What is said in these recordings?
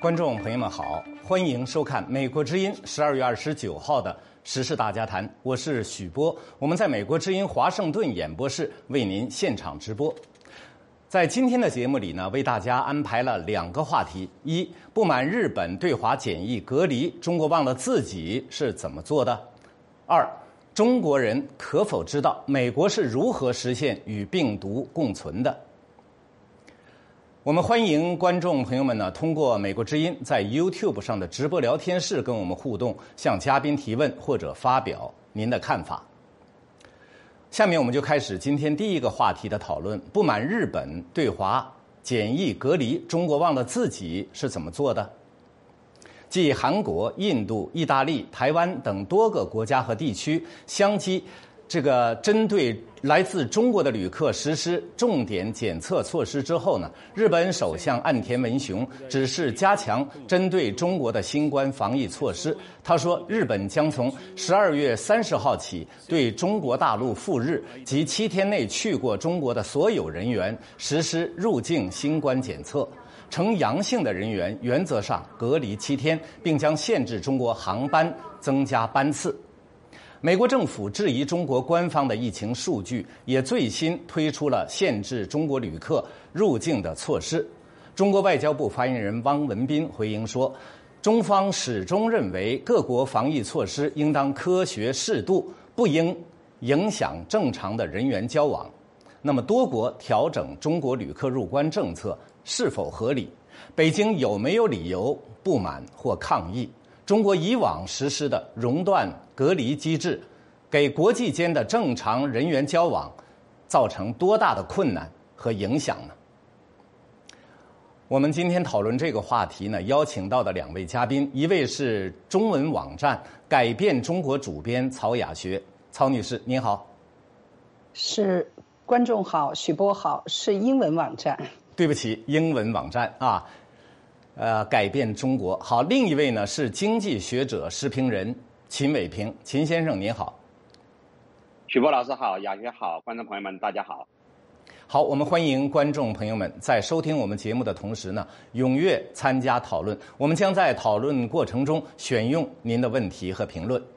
观众朋友们好，欢迎收看《美国之音》12月29号的时事大家谈，我是许波，我们在美国之音华盛顿演播室为您现场直播。在今天的节目里呢，为大家安排了2个话题：一，不满日本对华检疫隔离，中国忘了自己是怎么做的；二，中国人可否知道美国是如何实现与病毒共存的？我们欢迎观众朋友们呢，通过美国之音在 YouTube 上的直播聊天室跟我们互动，向嘉宾提问或者发表您的看法。下面我们就开始今天第一个话题的讨论：不满日本对华检疫隔离，中国忘了自己是怎么做的？继韩国、印度、意大利、台湾等多个国家和地区相继针对来自中国的旅客实施重点检测措施之后呢，日本首相岸田文雄指示加强针对中国的新冠防疫措施。他说，日本将从12月30号起，对中国大陆赴日及7天内去过中国的所有人员实施入境新冠检测，呈阳性的人员原则上隔离7天，并将限制中国航班增加班次。美国政府质疑中国官方的疫情数据，也最新推出了限制中国旅客入境的措施。中国外交部发言人汪文斌回应说，中方始终认为各国防疫措施应当科学适度，不应影响正常的人员交往。那么多国调整中国旅客入关政策是否合理？北京有没有理由不满或抗议？中国以往实施的熔断隔离机制，给国际间的正常人员交往造成多大的困难和影响呢？我们今天讨论这个话题呢，邀请到的2位嘉宾，一位是中文网站改变中国主编曹雅学，曹女士您好。 是，观众好，许波好，是英文网站。 对不起，英文网站啊。改变中国。好，另一位呢是经济学者、时评人秦伟平，秦先生您好。 许波老师好，雅学好，观众朋友们大家好。 好，我们欢迎观众朋友们在收听我们节目的同时呢，踊跃参加讨论。我们将在讨论过程中选用您的问题和评论。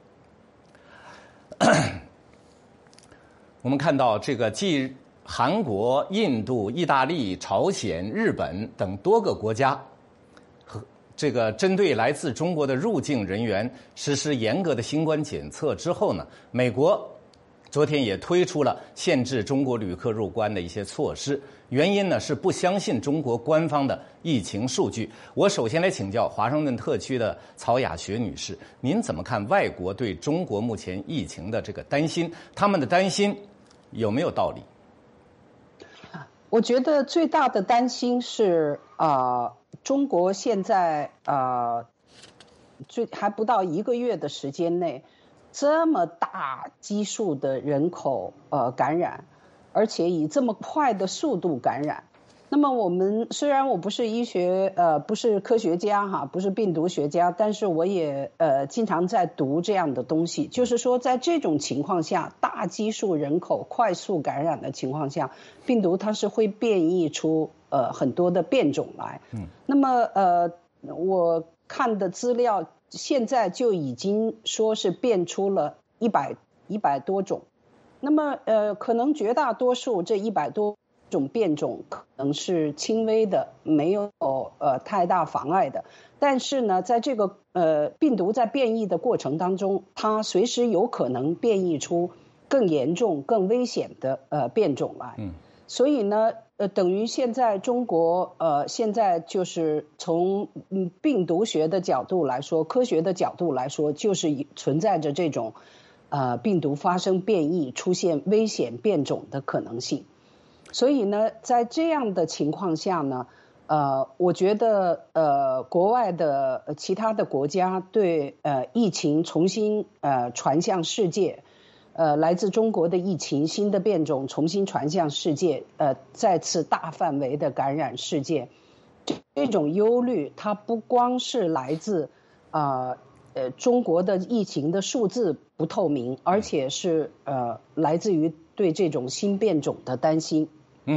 我们看到继韩国、印度、意大利、朝鲜、日本等多个国家针对来自中国的入境人员实施严格的新冠检测之后呢，美国昨天也推出了限制中国旅客入关的一些措施，原因呢是不相信中国官方的疫情数据。我首先来请教华盛顿特区的曹雅学女士，您怎么看外国对中国目前疫情的这个担心？他们的担心有没有道理？ 我觉得最大的担心是中国现在还不到1个月的时间内，这么大基数的人口感染，而且以这么快的速度感染。那么虽然我不是不是科学家不是病毒学家，但是我也经常在读这样的东西，就是说在这种情况下，大基数人口快速感染的情况下，病毒它是会变异出很多的变种来。那么我看的资料现在就已经说是变出了100多种。那么可能绝大多数这100多种变种可能是轻微的，没有太大妨碍的。但是呢，在这个病毒在变异的过程当中，它随时有可能变异出更严重、更危险的变种来。所以呢，等于现在中国现在就是从病毒学的角度来说，科学的角度来说，就是存在着这种病毒发生变异、出现危险变种的可能性。所以呢，在这样的情况下呢，我觉得国外的其他的国家对疫情重新传向世界，来自中国的疫情新的变种重新传向世界，再次大范围的感染世界，这种忧虑它不光是来自中国的疫情的数字不透明，而且是来自于对这种新变种的担心。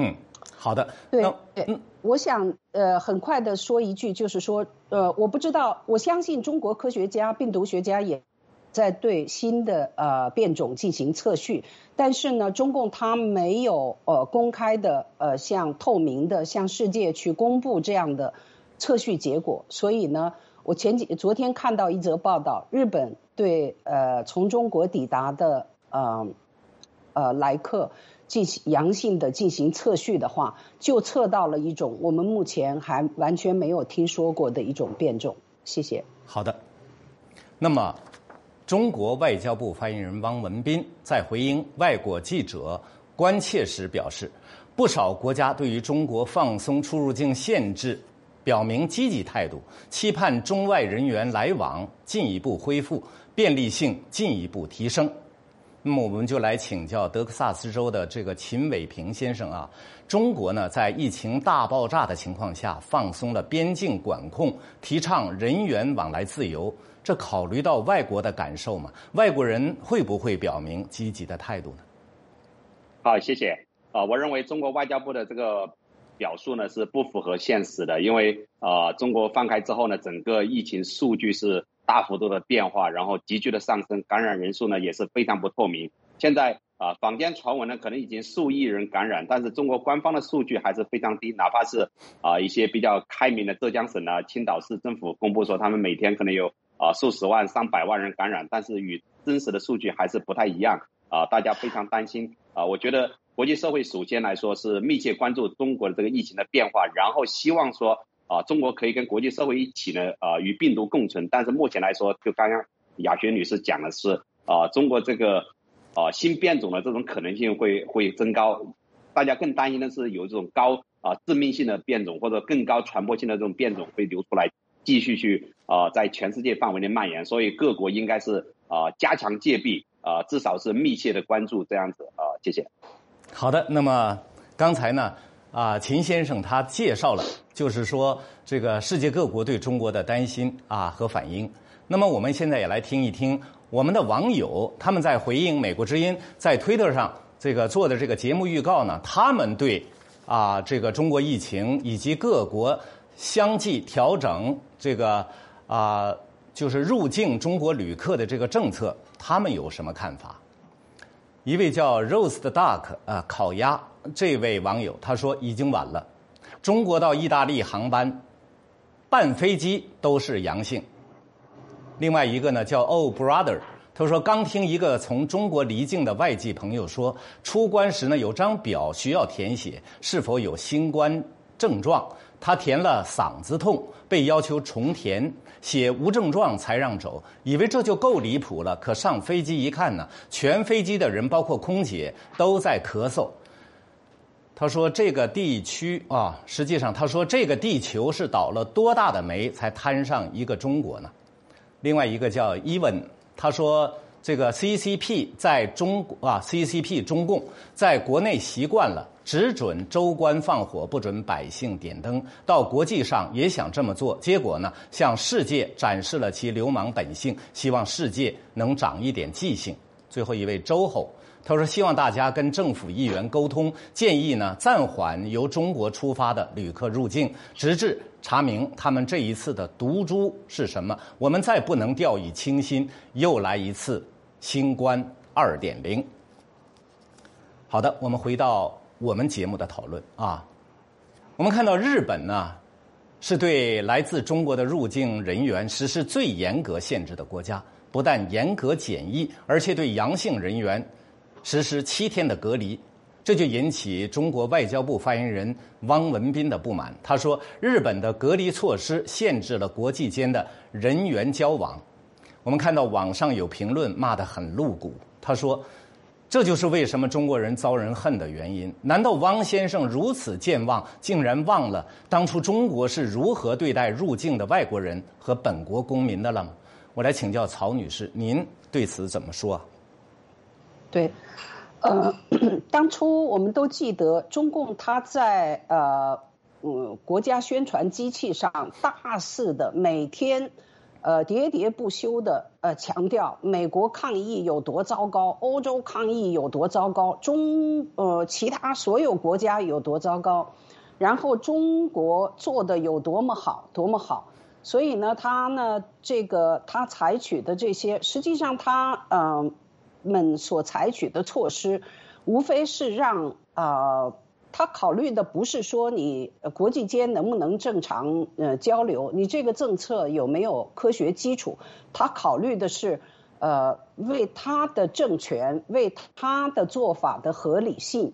好的， 对，我想很快的说一句，就是说我不知道，我相信中国科学家、病毒学家也在对新的变种进行测序，但是呢，中共他没有公开的向透明的向世界去公布这样的测序结果，所以呢，我昨天看到一则报道，日本对从中国抵达的来客进行阳性的进行测序的话，就测到了一种我们目前还完全没有听说过的一种变种。谢谢。 好的，那么中国外交部发言人汪文斌在回应外国记者关切时表示，不少国家对于中国放松出入境限制表明积极态度，期盼中外人员来往进一步恢复，便利性进一步提升。那么我们就来请教德克萨斯州的这个秦伟平先生啊，中国呢在疫情大爆炸的情况下放松了边境管控，提倡人员往来自由，这考虑到外国的感受吗？外国人会不会表明积极的态度呢？ 好，谢谢。我认为中国外交部的这个表述呢是不符合现实的，因为中国放开之后呢，整个疫情数据是大幅度的变化，然后急剧的上升，感染人数呢也是非常不透明。现在坊间传闻呢可能已经数亿人感染，但是中国官方的数据还是非常低，哪怕是一些比较开明的浙江省青岛市政府公布说他们每天可能有数十万、上百万人感染，但是与真实的数据还是不太一样大家非常担心我觉得国际社会首先来说是密切关注中国的这个疫情的变化，然后希望说中国可以跟国际社会一起呢与病毒共存。但是目前来说，就刚刚雅雪女士讲的是中国这个新变种的这种可能性会增高，大家更担心的是有这种高致命性的变种或者更高传播性的这种变种会流出来，继续去在全世界范围内蔓延。所以各国应该是加强戒备至少是密切的关注这样子谢谢。 好的，那么刚才呢秦先生他介绍了，就是说这个世界各国对中国的担心和反应。那么我们现在也来听一听我们的网友他们在回应美国之音在推特上这个做的这个节目预告呢，他们对这个中国疫情以及各国相继调整这个就是入境中国旅客的这个政策，他们有什么看法？一位叫 Roast Duck 烤鸭这位网友他说已经晚了，中国到意大利航班办飞机都是阳性。另外一个呢叫 Oh Brother， 他说刚听一个从中国离境的外籍朋友说，出关时呢有张表需要填写是否有新冠症状，他填了嗓子痛，被要求重填，写无症状才让走，以为这就够离谱了。可上飞机一看呢，全飞机的人包括空姐都在咳嗽。他说这个地区实际上他说这个地球是倒了多大的霉才摊上一个中国呢？另外一个叫 Even， 他说这个 CCP 在CCP 中共在国内习惯了只准州官放火，不准百姓点灯，到国际上也想这么做，结果呢向世界展示了其流氓本性，希望世界能长一点记性。最后一位周后他说希望大家跟政府议员沟通，建议呢暂缓由中国出发的旅客入境，直至查明他们这一次的毒株是什么，我们再不能掉以轻心，又来一次新冠 2.0。 好的，我们回到我们节目的讨论我们看到日本呢是对来自中国的入境人员实施最严格限制的国家，不但严格检疫，而且对阳性人员实施7天的隔离，这就引起中国外交部发言人汪文斌的不满。他说日本的隔离措施限制了国际间的人员交往。我们看到网上有评论骂得很露骨，他说这就是为什么中国人遭人恨的原因。难道汪先生如此健忘，竟然忘了当初中国是如何对待入境的外国人和本国公民的了吗？我来请教曹女士，您对此怎么说？ 对，当初我们都记得中共他在国家宣传机器上大肆的每天喋喋不休的强调美国抗疫有多糟糕，欧洲抗疫有多糟糕，其他所有国家有多糟糕，然后中国做的有多么好多么好。所以呢，他采取的这些，实际上他们所采取的措施，无非是让他考虑的不是说你国际间能不能正常交流，你这个政策有没有科学基础，他考虑的是为他的政权为他的做法的合理性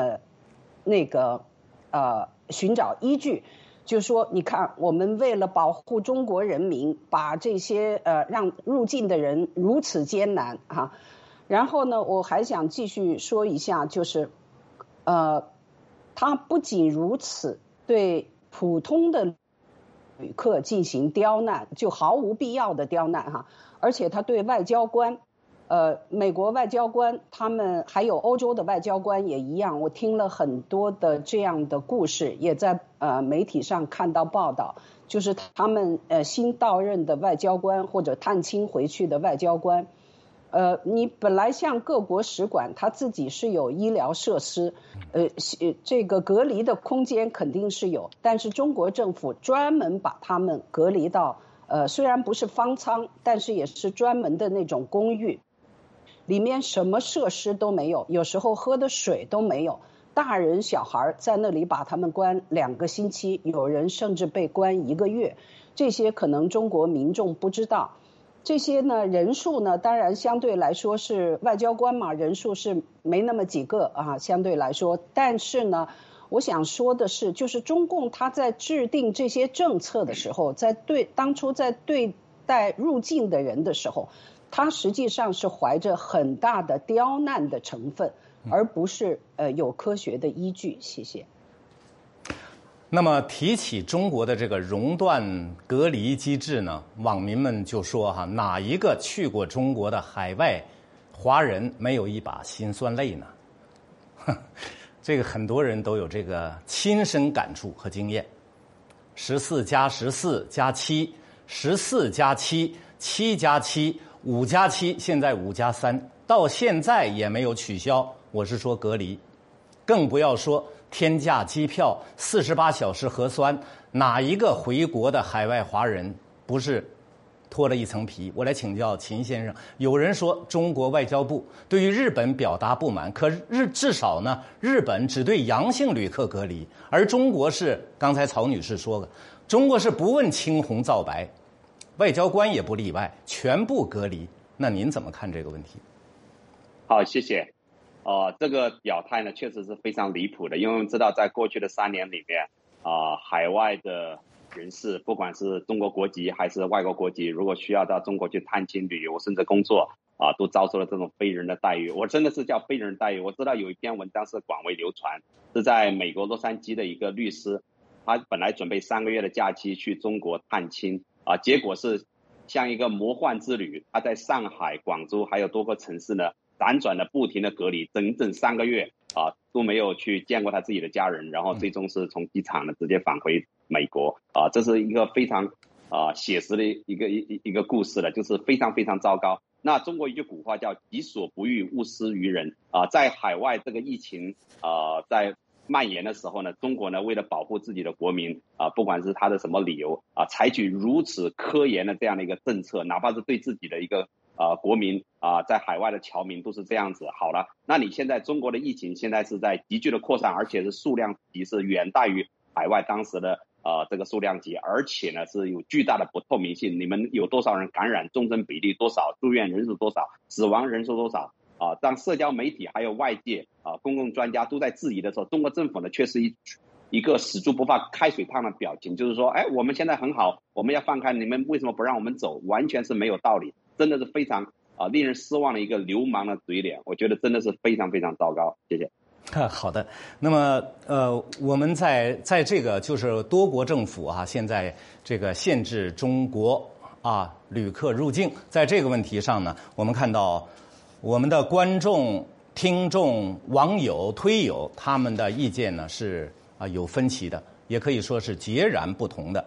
寻找依据。就是说，你看，我们为了保护中国人民，把这些让入境的人如此艰难哈。然后呢，我还想继续说一下，就是他不仅如此，对普通的旅客进行刁难，就毫无必要的刁难哈，而且他对外交官。美国外交官他们还有欧洲的外交官也一样，我听了很多的这样的故事，也在媒体上看到报道，就是他们新到任的外交官或者探亲回去的外交官，你本来像各国使馆，他自己是有医疗设施，这个隔离的空间肯定是有，但是中国政府专门把他们隔离到虽然不是方舱，但是也是专门的那种公寓。里面什么设施都没有，有时候喝的水都没有，大人小孩在那里把他们关2个星期，有人甚至被关1个月，这些可能中国民众不知道。这些呢人数呢，当然相对来说是外交官嘛，人数是没那么几个啊，相对来说。但是呢，我想说的是，就是中共他在制定这些政策的时候，当初在对待入境的人的时候，它实际上是怀着很大的刁难的成分，而不是有科学的依据。谢谢。 那么提起中国的这个熔断隔离机制呢，网民们就说哈，哪一个去过中国的海外华人没有一把辛酸泪呢？这个很多人都有这个亲身感触和经验。14+14+7，14+7，7+7，5+7，现在5+3，到现在也没有取消。我是说隔离，更不要说天价机票、48小时核酸，哪一个回国的海外华人不是脱了一层皮？我来请教秦先生。有人说中国外交部对于日本表达不满，可至少呢，日本只对阳性旅客隔离，而中国是刚才曹女士说的，中国是不问青红皂白。外交官也不例外，全部隔离。那您怎么看这个问题？ 好，谢谢。这个表态呢，确实是非常离谱的，因为我们知道，在过去的3年里面，海外的人士，不管是中国国籍还是外国国籍，如果需要到中国去探亲、旅游，甚至工作，都遭受了这种非人的待遇。我真的是叫非人待遇。我知道有一篇文章是广为流传，是在美国洛杉矶的一个律师，他本来准备3个月的假期去中国探亲。结果是像一个魔幻之旅，他在上海、广州还有多个城市呢，辗转的不停的隔离，整整3个月都没有去见过他自己的家人，然后最终是从机场呢直接返回美国。这是一个非常写实的一个故事了，就是非常非常糟糕。那中国一句古话叫己所不欲，勿施于人。在海外这个疫情在蔓延的时候呢，中国呢为了保护自己的国民不管是他的什么理由采取如此科研的这样的一个政策，哪怕是对自己的一个国民在海外的侨民都是这样子。好了，那你现在中国的疫情现在是在急剧的扩散，而且是数量级是远大于海外当时的这个数量级，而且呢是有巨大的不透明性。你们有多少人感染，重症比例多少，住院人数多少，死亡人数多少当社交媒体还有外界公共专家都在质疑的时候，中国政府呢却是一个死猪不怕开水烫的表情，就是说我们现在很好，我们要放开，你们为什么不让我们走？完全是没有道理，真的是非常令人失望的一个流氓的嘴脸，我觉得真的是非常非常糟糕。谢谢。 好的，那么我们在这个就是多国政府现在这个限制中国旅客入境，在这个问题上呢，我们看到我们的观众、听众、网友、推友他们的意见呢是有分歧的，也可以说是截然不同的。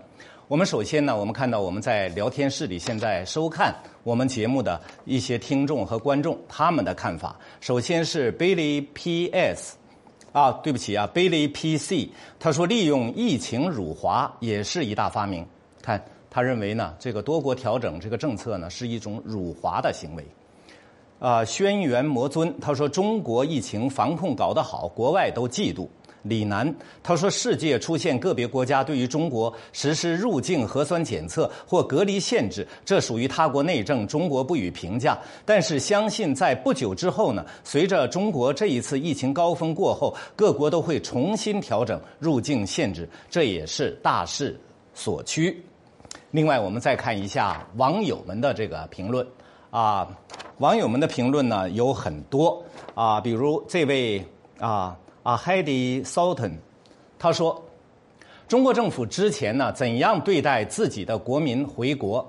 我们首先呢，我们看到我们在聊天室里现在收看我们节目的一些听众和观众他们的看法。首先是 Billy PS， 对不起，Billy PC， 他说利用疫情辱华也是一大发明。看，他认为呢，这个多国调整这个政策呢是一种辱华的行为。轩辕魔尊他说中国疫情防控搞得好，国外都嫉妒。李楠他说世界出现个别国家对于中国实施入境核酸检测或隔离限制，这属于他国内政，中国不予评价。但是相信在不久之后呢，随着中国这一次疫情高峰过后，各国都会重新调整入境限制，这也是大势所趋。另外我们再看一下网友们的这个评论网友们的评论呢有很多比如这位Heidi Sultan， 他说中国政府之前呢怎样对待自己的国民回国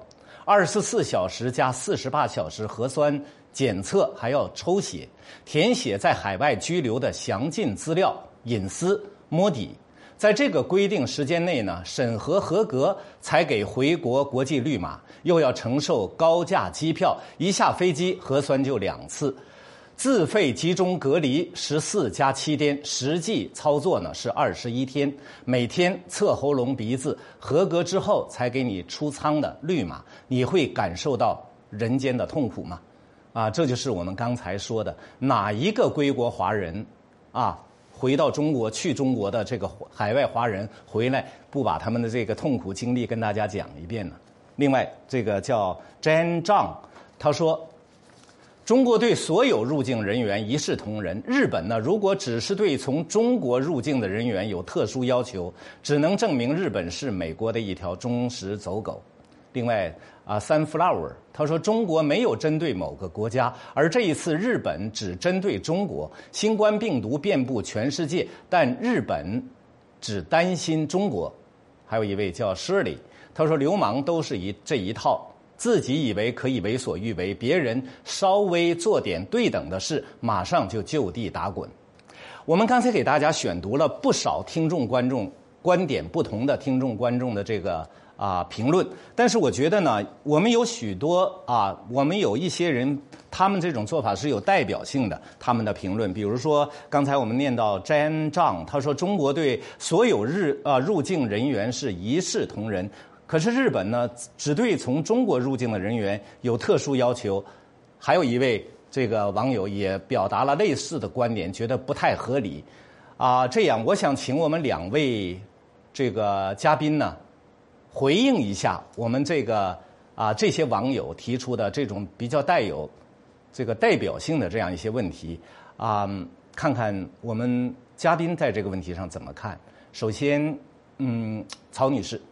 ，24小时加48小时核酸检测，还要抽血填写在海外居留的详尽资料，隐私摸底，在这个规定时间内呢审核合格才给回国国际绿码，又要承受高价机票，一下飞机核酸就2次，自费集中隔离14加7天，实际操作呢是21天，每天测喉咙鼻子，合格之后才给你出舱的绿码，你会感受到人间的痛苦吗？这就是我们刚才说的，哪一个归国华人回到中国去中国的这个海外华人回来不把他们的这个痛苦经历跟大家讲一遍呢？另外这个叫 Jan Zhang， 他说中国对所有入境人员一视同仁，日本呢如果只是对从中国入境的人员有特殊要求，只能证明日本是美国的一条忠实走狗。另外Sunflower 他说中国没有针对某个国家，而这一次日本只针对中国，新冠病毒遍布全世界，但日本只担心中国。还有一位叫 Shirley， 他说流氓都是这一套，自己以为可以为所欲为，别人稍微做点对等的事，马上就地打滚。我们刚才给大家选读了不少听众观众观点不同的听众观众的这个评论，但是我觉得呢，我们有许多我们有一些人，他们这种做法是有代表性的，他们的评论，比如说刚才我们念到詹丈，他说中国对所有入境人员是一视同仁，可是日本呢，只对从中国入境的人员有特殊要求。还有一位这个网友也表达了类似的观点，觉得不太合理这样我想请我们2位这个嘉宾呢回应一下我们这个这些网友提出的这种比较带有这个代表性的这样一些问题看看我们嘉宾在这个问题上怎么看。首先曹女士。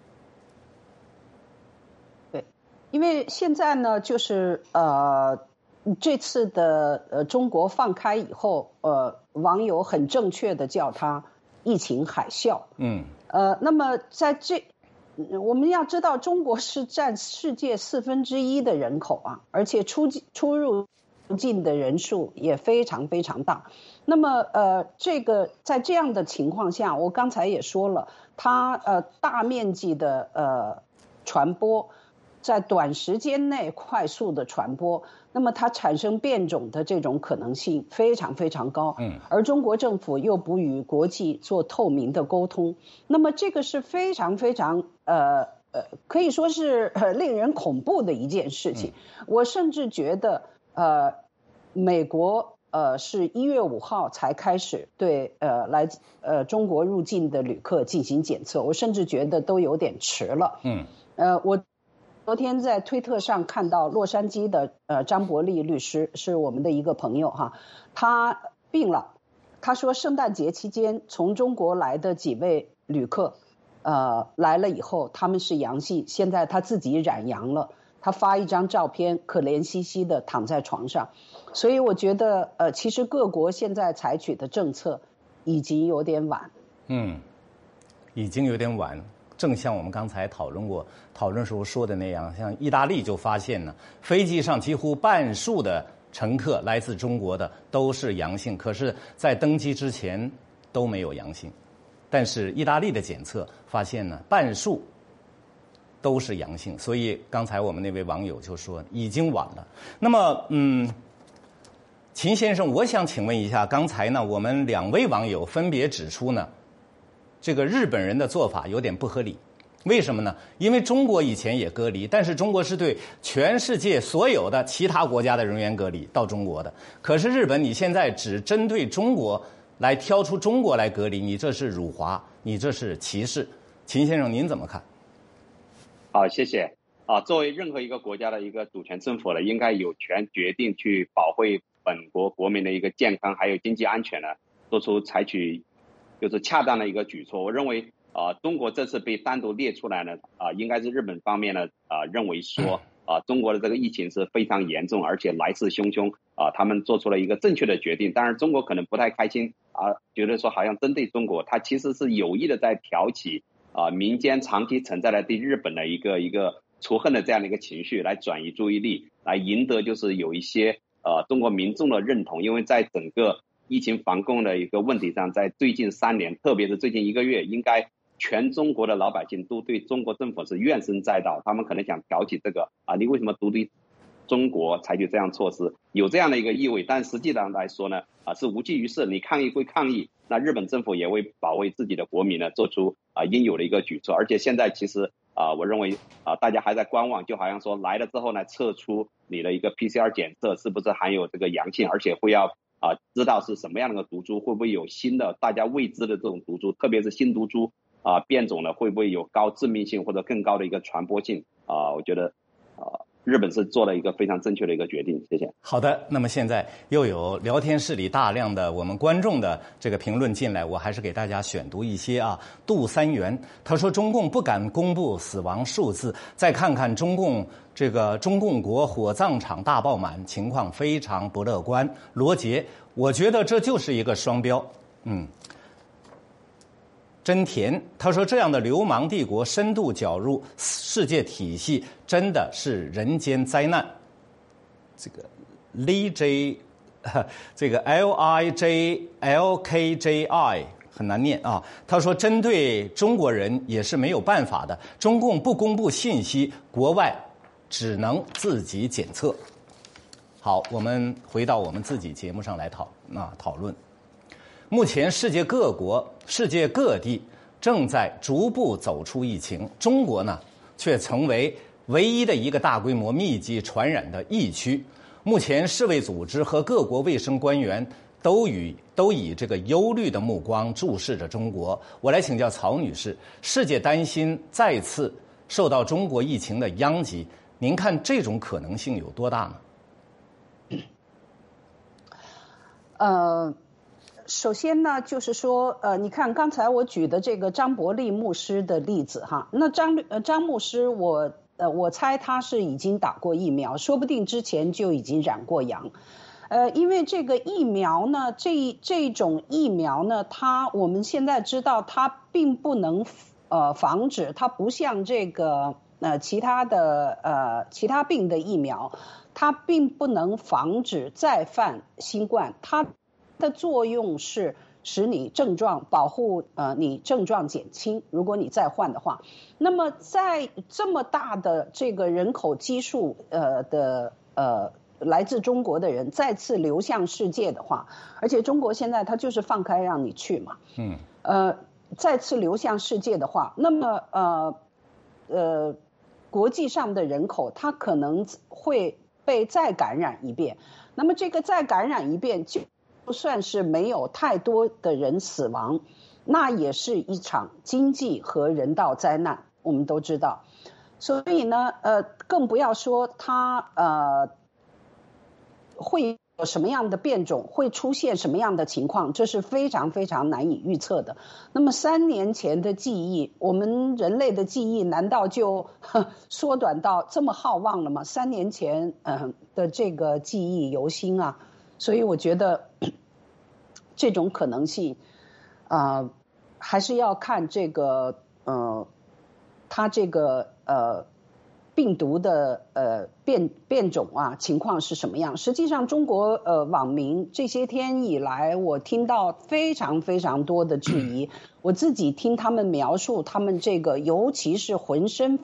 对，因为现在呢就是这次的中国放开以后网友很正确的叫它疫情海啸。那么在我们要知道中国是占世界1/4的人口而且出入境的人数也非常非常大。那么这个在这样的情况下，我刚才也说了，它大面积的传播，在短时间内快速的传播，那么它产生变种的这种可能性非常非常高。而中国政府又不与国际做透明的沟通，那么这个是非常非常可以说是令人恐怖的一件事情。我甚至觉得美国是1月5号才开始对来中国入境的旅客进行检测，我甚至觉得都有点迟了。我昨天在推特上看到洛杉矶的张伯利律师，是我们的一个朋友他病了，他说圣诞节期间从中国来的几位旅客来了以后他们是阳性，现在他自己染阳了，他发一张照片可怜兮兮的躺在床上。所以我觉得其实各国现在采取的政策已经有点晚。 已经有点晚。正像我们刚才讨论时候说的那样，像意大利就发现呢，飞机上几乎半数的乘客来自中国的都是阳性，可是在登机之前都没有阳性。但是意大利的检测发现呢，半数都是阳性，所以刚才我们那位网友就说已经晚了。那么，秦先生，我想请问一下，刚才呢，我们2位网友分别指出呢，这个日本人的做法有点不合理。为什么呢？因为中国以前也隔离，但是中国是对全世界所有的其他国家的人员隔离到中国的。可是日本，你现在只针对中国来挑出中国来隔离，你这是辱华，你这是歧视。秦先生，您怎么看？ 好，谢谢。作为任何一个国家的一个主权政府呢，应该有权决定去保护本国国民的一个健康还有经济安全呢，采取就是恰当的一个举措。我认为中国这次被单独列出来呢，应该是日本方面呢认为说中国的这个疫情是非常严重，而且来势汹汹他们做出了一个正确的决定。当然中国可能不太开心觉得说好像针对中国，他其实是有意的在挑起民间长期存在的对日本的一个仇恨的这样的一个情绪，来转移注意力，来赢得就是有一些中国民众的认同。因为在整个疫情防控的一个问题上，在最近3年，特别是最近1个月，应该全中国的老百姓都对中国政府是怨声载道，他们可能想挑起这个你为什么独对中国采取这样措施，有这样的一个意味。但实际上来说呢是无济于事。你抗议归抗议，那日本政府也为保卫自己的国民呢做出应有的一个举措。而且现在其实我认为大家还在观望，就好像说来了之后呢，测出你的一个 PCR 检测是不是含有这个阳性，而且会要知道是什么样的毒株，会不会有新的大家未知的这种毒株，特别是新毒株变种呢，会不会有高致命性或者更高的一个传播性我觉得日本是做了一个非常正确的一个决定。谢谢。 好的，那么现在又有聊天室里大量的我们观众的这个评论进来，我还是给大家选读一些杜三元他说，中共不敢公布死亡数字，再看看中共国火葬场大爆满，情况非常不乐观。罗杰，我觉得这就是一个双标。真田他说，这样的流氓帝国深度搅入世界体系，真的是人间灾难。这个 LIJ 这个 LIJLKJI 很难念他说，针对中国人也是没有办法的，中共不公布信息，国外只能自己检测。好，我们回到我们自己节目上来讨论。目前世界各国、世界各地正在逐步走出疫情，中国呢却成为唯一的一个大规模密集传染的疫区。目前世卫组织和各国卫生官员都以这个忧虑的目光注视着中国。我来请教曹女士，世界担心再次受到中国疫情的殃及，您看这种可能性有多大呢？首先呢，就是说，你看刚才我举的这个张伯蛎牧师的例子那张牧师我猜他是已经打过疫苗，说不定之前就已经染过阳。因为这个疫苗呢，这种疫苗呢，我们现在知道它并不能防止，它不像这个其他病的疫苗，它并不能防止再犯新冠，它的作用是使你保护你症状减轻，如果你再患的话。那么在这么大的这个人口基数来自中国的人再次流向世界的话，而且中国现在它就是放开让你去嘛，再次流向世界的话，那么国际上的人口它可能会被再感染一遍，那么这个再感染一遍就算是没有太多的人死亡，那也是一场经济和人道灾难，我们都知道。所以呢，更不要说它会有什么样的变种，会出现什么样的情况，这是非常非常难以预测的。那么3年前的记忆，我们人类的记忆难道就缩短到这么浩忘了吗？3年前的这个记忆犹新啊。所以我觉得这种可能性还是要看这个它这个病毒的变种情况是什么样。实际上中国网民这些天以来，我听到非常非常多的质疑，我自己听他们描述他们这个尤其是浑身发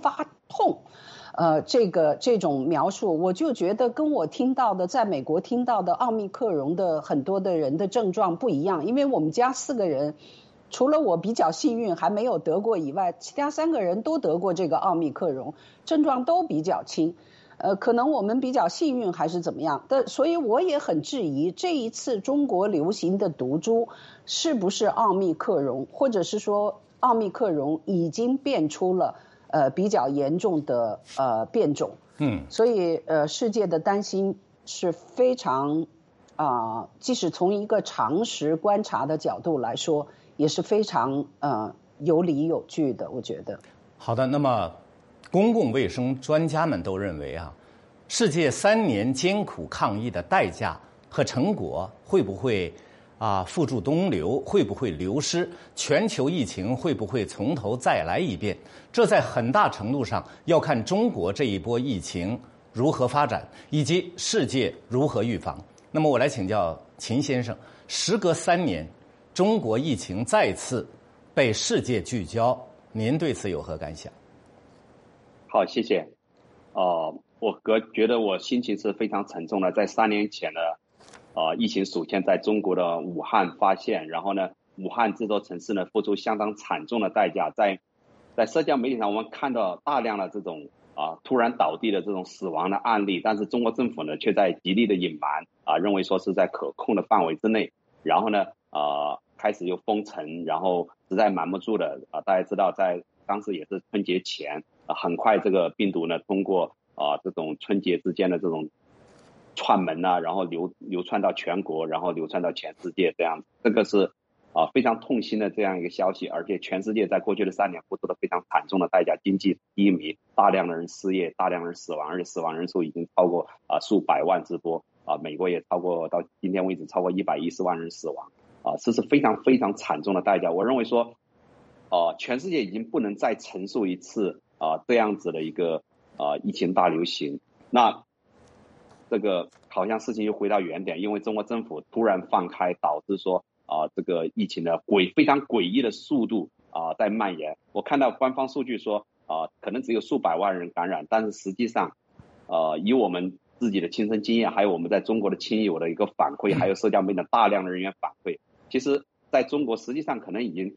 痛。这种描述，我就觉得跟我听到的，在美国听到的奥密克戎的很多的人的症状不一样，因为我们家4个人，除了我比较幸运还没有得过以外，其他3个人都得过这个奥密克戎，症状都比较轻。可能我们比较幸运还是怎么样的，所以我也很质疑这一次中国流行的毒株是不是奥密克戎，或者是说奥密克戎已经变出了比较严重的变种。所以世界的担心是非常即使从一个常识观察的角度来说，也是非常有理有据的，我觉得。 好的，那么公共卫生专家们都认为世界3年艰苦抗疫的代价和成果会不会付诸东流，会不会流失？全球疫情会不会从头再来一遍？这在很大程度上要看中国这一波疫情如何发展，以及世界如何预防。那么我来请教秦先生，时隔3年，中国疫情再次被世界聚焦，您对此有何感想？ 好，谢谢。我觉得我心情是非常沉重的。在3年前呢，疫情首先在中国的武汉发现，然后呢，武汉这座城市呢付出相当惨重的代价。在社交媒体上，我们看到大量的这种突然倒地的这种死亡的案例，但是中国政府呢却在极力的隐瞒认为说是在可控的范围之内。然后呢，开始又封城，然后实在瞒不住的大家知道，在当时也是春节前，很快这个病毒呢通过这种春节之间的这种串门然后流传到全国，然后流传到全世界，这样子，这个是非常痛心的这样一个消息。而且全世界在过去的3年付出了非常惨重的代价，经济低迷，大量的人失业，大量人死亡，而且死亡人数已经超过数百万之多。美国也超过，到今天为止超过110万人死亡。这是非常非常惨重的代价。我认为说全世界已经不能再承受一次这样子的一个疫情大流行。那这个好像事情又回到原点，因为中国政府突然放开，导致说这个疫情的非常诡异的速度在蔓延。我看到官方数据说可能只有数百万人感染，但是实际上以我们自己的亲身经验，还有我们在中国的亲友的一个反馈，还有社交媒体的大量的人员反馈，其实在中国实际上可能已经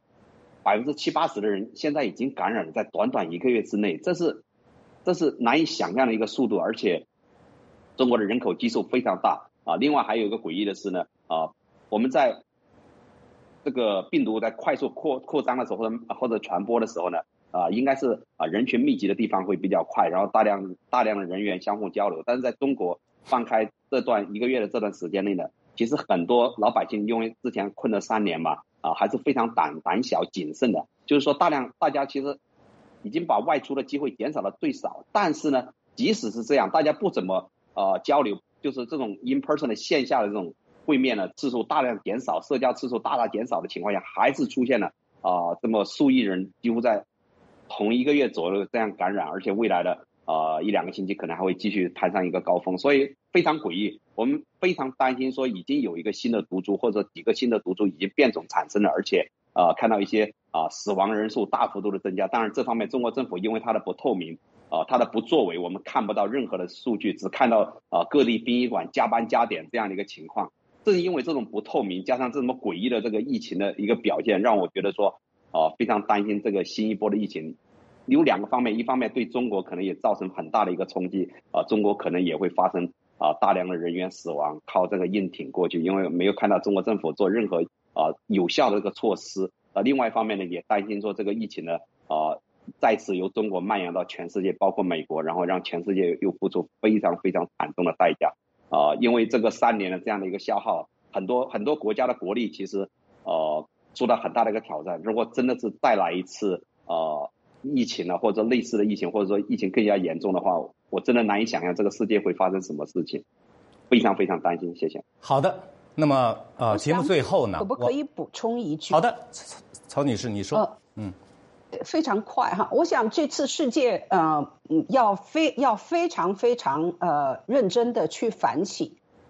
70-80%的人现在已经感染了，在短短1个月之内，这是难以想象的一个速度。而且中国的人口基数非常大另外还有一个诡异的是呢我们在这个病毒在快速扩张的时候或者传播的时候呢应该是人群密集的地方会比较快，然后大量的人员相互交流。但是在中国放开这段1个月的这段时间内呢，其实很多老百姓因为之前困了3年嘛还是非常胆小谨慎的，就是说大家其实已经把外出的机会减少了最少。但是呢，即使是这样，大家不怎么交流，就是这种 in person 的线下的这种会面的次数大量减少，社交次数大大减少的情况下，还是出现了这么数亿人几乎在同1个月左右这样感染，而且未来的1-2个星期可能还会继续攀上一个高峰，所以非常诡异。我们非常担心说已经有一个新的毒株或者几个新的毒株已经变种产生了，而且看到一些死亡人数大幅度的增加。当然这方面中国政府因为它的不透明它的不作为，我们看不到任何的数据，只看到各地殡仪馆加班加点这样的一个情况。正是因为这种不透明，加上这么诡异的这个疫情的一个表现，让我觉得说非常担心这个新一波的疫情。有2个方面，一方面对中国可能也造成很大的一个冲击中国可能也会发生大量的人员死亡，靠这个硬挺过去，因为没有看到中国政府做任何有效的这个措施。另外一方面呢，也担心说这个疫情呢再次由中国蔓延到全世界，包括美国，然后让全世界又付出非常非常惨重的代价因为这个3年的这样的一个消耗，很多国家的国力其实受到很大的一个挑战。如果真的是再来一次疫情或者类似的疫情，或者说疫情更加严重的话，我真的难以想象这个世界会发生什么事情，非常非常担心。谢谢。 好的，那么节目最后呢， 可不可以补充一句？ 好的，曹女士你说。 非常快哈，我想这次世界要非常非常认真的去反省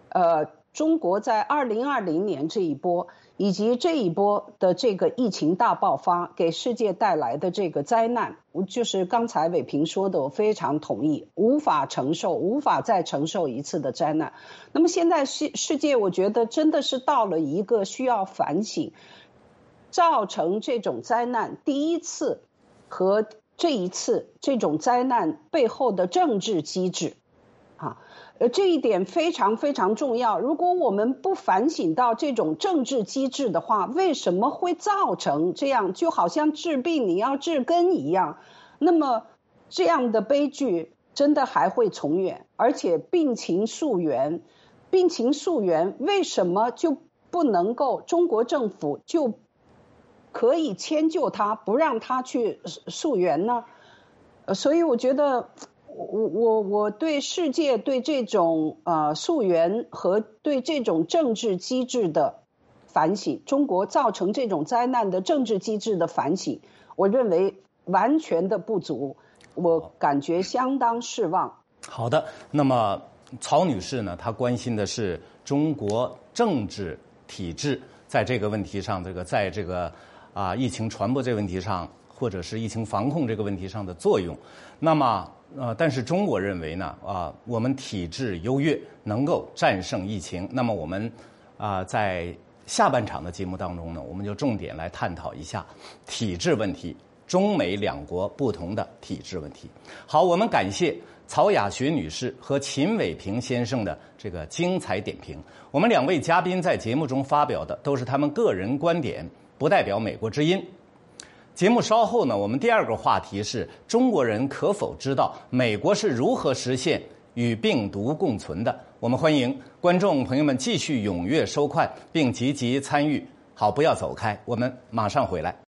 中国在2020年这一波，以及这一波的这个疫情大爆发给世界带来的这个灾难，就是刚才伟平说的，我非常同意，无法承受，无法再承受一次的灾难。那么现在世界，我觉得真的是到了一个需要反省，造成这种灾难第一次和这一次这种灾难背后的政治机制，啊。这一点非常非常重要。如果我们不反省到这种政治机制的话，为什么会造成这样？就好像治病你要治根一样，那么这样的悲剧真的还会重演。而且病情溯源，为什么就不能够中国政府就可以迁就它，不让它去溯源呢？所以我觉得。我对世界对这种溯源和对这种政治机制的反省，中国造成这种灾难的政治机制的反省，我认为完全的不足，我感觉相当失望。 好的，那么曹女士呢，她关心的是中国政治体制在这个问题上，在这个疫情传播这个问题上，或者是疫情防控这个问题上的作用。那么但是中国认为呢，我们体制优越，能够战胜疫情。那么我们在下半场的节目当中呢，我们就重点来探讨一下体制问题，中美两国不同的体制问题。好，我们感谢曹雅学女士和秦伟平先生的这个精彩点评。我们两位嘉宾在节目中发表的都是他们个人观点，不代表美国之音。节目稍后呢，我们第二个话题是中国人可否知道美国是如何实现与病毒共存的？我们欢迎观众朋友们继续踊跃收看并积极参与。好，不要走开，我们马上回来。